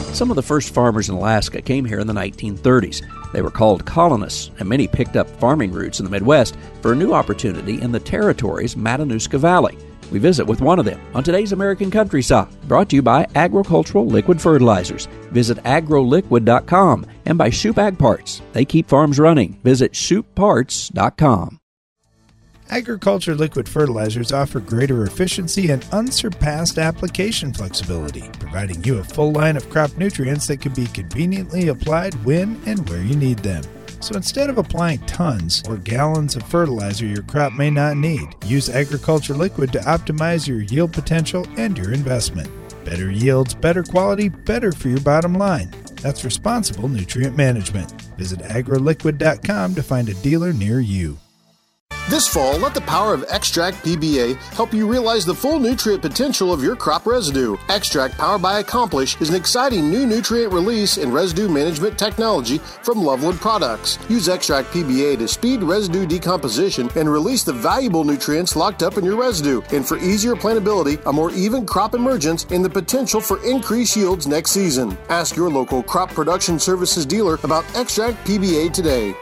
Some of the first farmers in Alaska came here in the 1930s. They were called colonists, and many picked up farming roots in the Midwest for a new opportunity in the territory's Matanuska Valley. We visit with one of them on today's American Countryside, brought to you by Agricultural Liquid Fertilizers. Visit agroliquid.com and by Shoup Ag Parts. They keep farms running. Visit shoupparts.com. Agriculture Liquid Fertilizers offer greater efficiency and unsurpassed application flexibility, providing you a full line of crop nutrients that can be conveniently applied when and where you need them. So instead of applying tons or gallons of fertilizer your crop may not need, use Agriculture Liquid to optimize your yield potential and your investment. Better yields, better quality, better for your bottom line. That's responsible nutrient management. Visit agroliquid.com to find a dealer near you. This fall, let the power of Extract PBA help you realize the full nutrient potential of your crop residue. Extract powered by Accomplish is an exciting new nutrient release and residue management technology from Loveland Products. Use Extract PBA to speed residue decomposition and release the valuable nutrients locked up in your residue, and for easier plantability, a more even crop emergence, and the potential for increased yields next season. Ask your local crop production services dealer about Extract PBA today.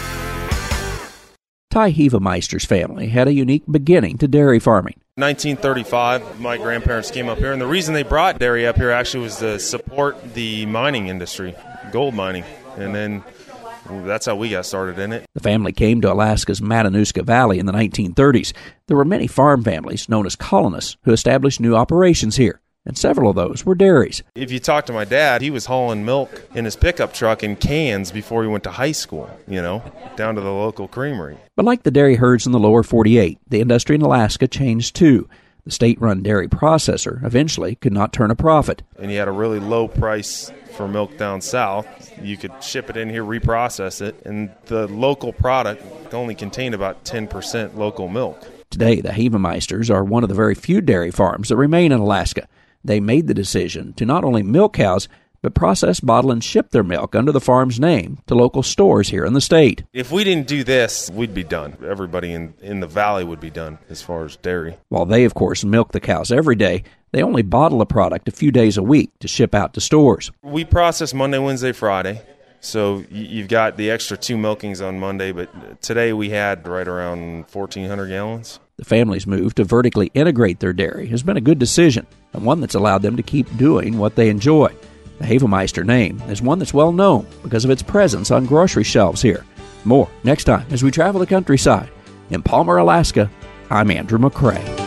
Ty Hevemeister's family had a unique beginning to dairy farming. 1935, my grandparents came up here, and the reason they brought dairy up here actually was to support the mining industry, gold mining, and then that's how we got started in it. The family came to Alaska's Matanuska Valley in the 1930s. There were many farm families known as colonists who established new operations here, and several of those were dairies. If you talk to my dad, he was hauling milk in his pickup truck in cans before he went to high school, down to the local creamery. But like the dairy herds in the lower 48, the industry in Alaska changed too. The state-run dairy processor eventually could not turn a profit. And you had a really low price for milk down south. You could ship it in here, reprocess it, and the local product only contained about 10% local milk. Today, the Hevemeisters are one of the very few dairy farms that remain in Alaska. They made the decision to not only milk cows, but process, bottle, and ship their milk under the farm's name to local stores here in the state. If we didn't do this, we'd be done. Everybody in the valley would be done as far as dairy. While they, of course, milk the cows every day, they only bottle a product a few days a week to ship out to stores. We process Monday, Wednesday, Friday. So you've got the extra 2 milkings on Monday, but today we had right around 1,400 gallons. The family's move to vertically integrate their dairy has been a good decision, and one that's allowed them to keep doing what they enjoy. The Hevemeister name is one that's well known because of its presence on grocery shelves here. More next time as we travel the countryside. In Palmer, Alaska, I'm Andrew McCrae.